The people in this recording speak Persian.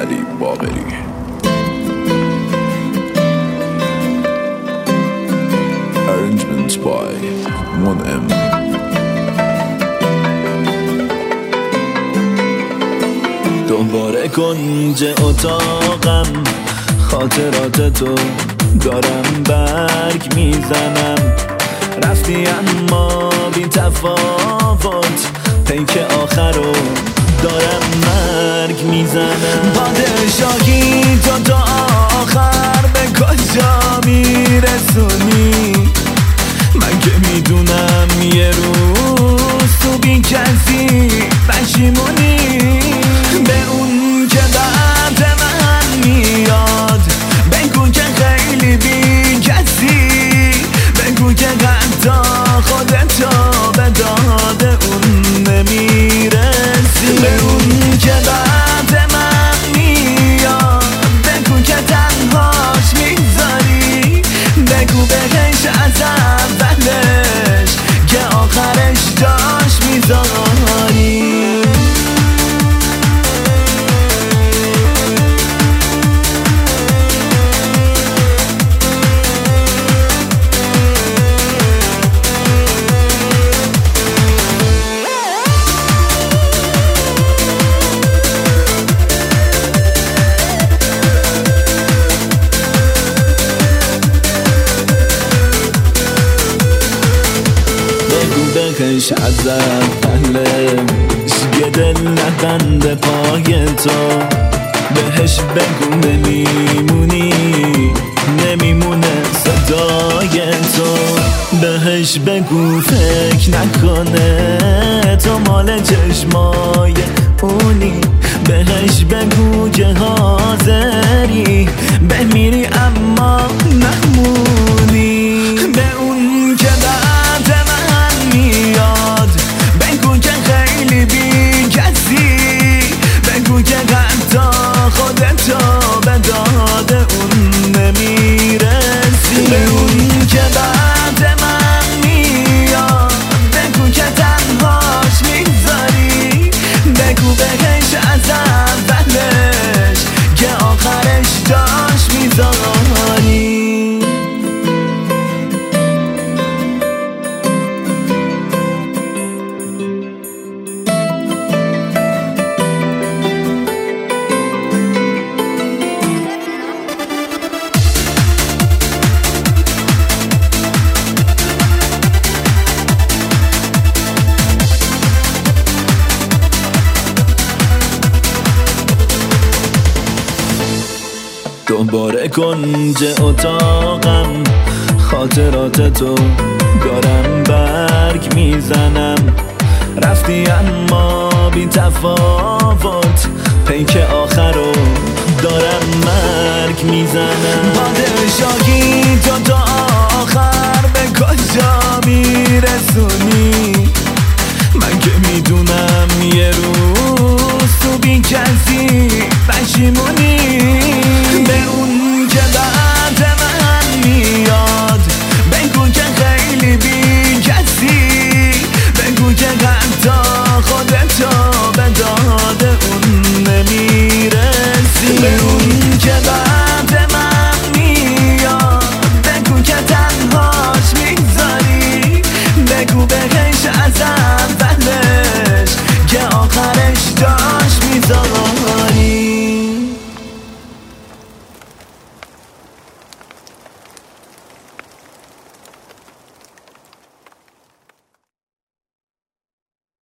علی باقری. Arrangements by 1M. دوباره کنج اتاقم خاطرات تو دارم برگ میزنم. رفتی اما بی تفاوت پیک آخر رو دارم مرگ میزنم. پادشاهی تو تا آخر به کجا میرسونی؟ من که میدونم یه روز تو بی کسی پشیمونی. به اون که بعد من میاد بگو که خیلی بی کسی، بگو که حتی خودتو به داد اون نمیرسی. به اون که بعد من میاد بگو که تنهاش میذاری، بگو بهش از اولش که آخرش جاش میذاری. بکش از اولش یه دل نبند پای تو، بهش بگو نمیمونی، نمیمونه صدای تو. بهش بگو فکر نکنه تو مال چشمای اونی، بهش بگو که حاضری بمیری اما نمونی. به اون که بعد من میاد بگو که خیلی بی کسی، بگو که حتی خودتو به داد اون نمیرسی. به اون که بعد من میاد بگو که تنهاش میذاری، بگو بهش از اولش که آخرش جاش میذاری. دوباره کنج اتاقم خاطرات تو دارم برگ میزنم. رفتی اما بی تفاوت پیک آخر رو دارم مرگ میزنم. پادشاهی تو تا آخر به کجا میرسونی؟